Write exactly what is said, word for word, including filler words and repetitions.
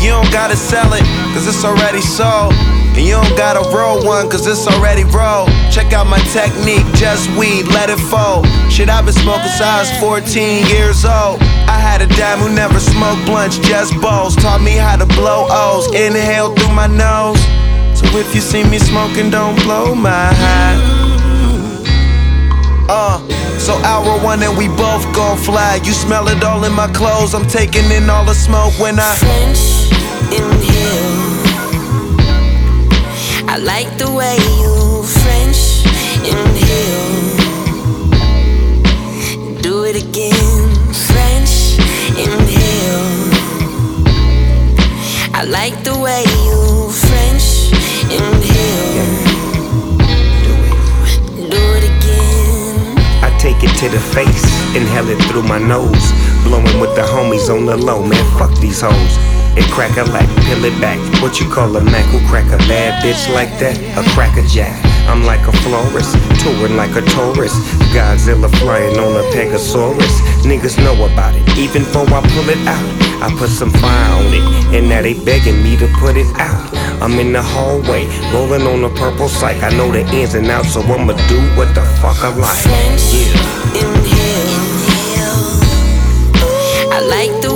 You don't gotta sell it, cause it's already sold. And you don't gotta roll one, cause it's already rolled. Check out my technique, just weed, let it fold. Shit, I've been smoking since I was fourteen years old. I had a dime who never smoked blunts, just bowls. Taught me how to blow O's, inhale through my nose. So if you see me smoking, don't blow my high. Uh, so hour one and we both gon' fly. You smell it all in my clothes, I'm taking in all the smoke when I French inhale. I like the way you French inhale. Do it again, French inhale. I like the way you French inhale. Do it again. I take it to the face, inhale it through my nose. Blowing with the homies on the low, man, fuck these hoes. It crack a like, peel it back. What you call a Mac who crack a bad bitch like that? A crackerjack. I'm like a florist, touring like a tourist. Godzilla flying on a Pegasaurus. Niggas know about it, even before I pull it out. I put some fire on it, and now they begging me to put it out. I'm in the hallway, rolling on a purple psych. I know the ins and outs, so I'ma do what the fuck I like. French Yeah. inhale. I like the